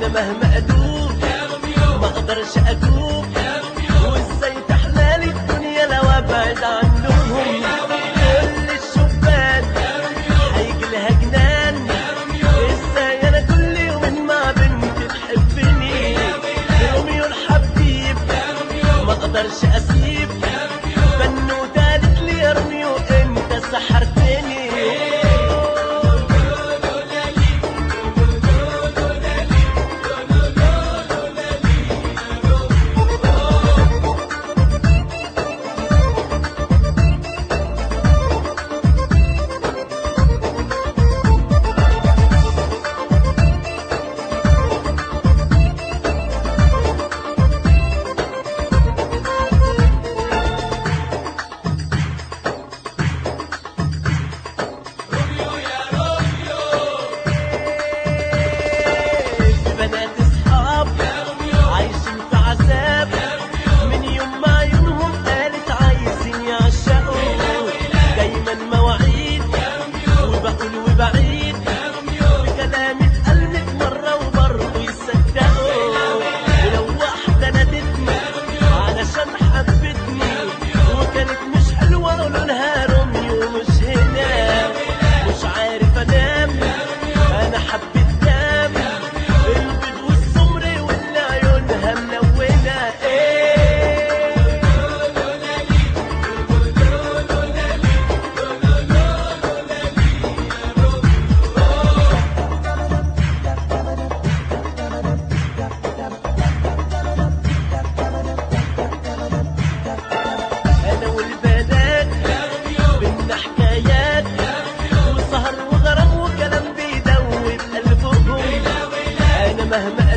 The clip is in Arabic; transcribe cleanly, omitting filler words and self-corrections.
انا مهما ادوب ما اقدرش ادوب، وازاي تحلالي الدنيا لو ابعد عنهم. كل الشبان هيجي لها جنان، ازاي انا كل يوم مع بنت تحبني. روميو الحبيب ما اقدرش اسيب، بنوته قالت لي يا روميو انت سحرتني. بعيد بكلامي اتقلبت مرة وبرضه يصدقوا، ولو واحدة نادتني علشان حبتني وكانت مش حلوة قولوا لها روميو مش هنا. مش عارف انام انا حبيت دام البيض والسمر واللي عيونها ملونة. انا والبنات بينا حكايات وسهر وغرام وكلام بيدوب قلبهم. انا مهما